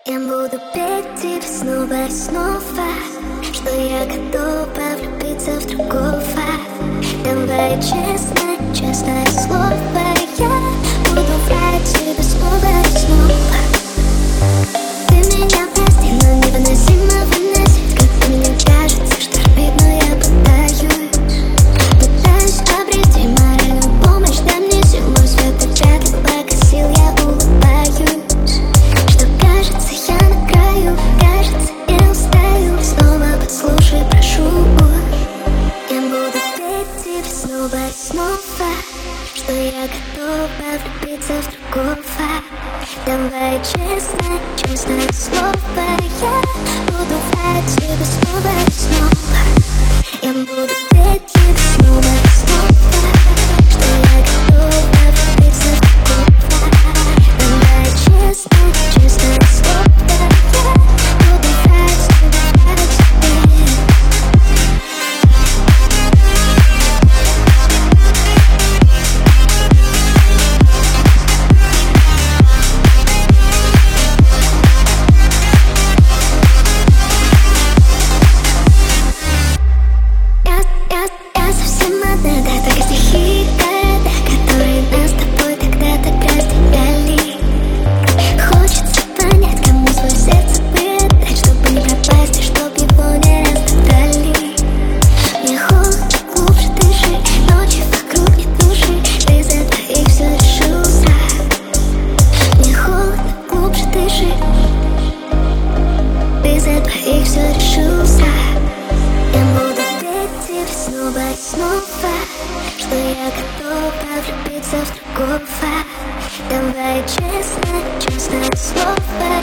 Я буду петь тебе снова и снова, что я готова влюбиться в другого. Давай честно, честное слово, я буду врать тебе снова и снова. Ты меня прости, но невыносимо выносить, как мне кажется, что рвет, но я пытаюсь обрести моральную помощь. Дай мне сил, мой свет опять погасил, я улыбаюсь. Что кажется, я на краю, кажется, я устаю. Снова послушай, прошу. Я буду петь тебе снова и снова, что я готова влюбиться в другого. Давай честно, честное слово, я буду врать тебе снова и снова. Я буду петь тебе снова и снова, что я готова влюбиться в другого. Давай честно, честное слово, я буду врать тебе. Я совсем одна, да, только стихи города, которые нас с тобой когда-то разделяли. Хочется понять, кому свое сердце предать, чтобы не пропасть и чтоб его не растоптали. Мне холодно, глубже дыши, ночи вокруг нет души, ты за двоих все решил сам. Мне холодно, глубже дыши, ты за двоих все решил сам. Я буду петь тебе снова и снова, что я готова влюбиться в другого. Давай честно, честное слово.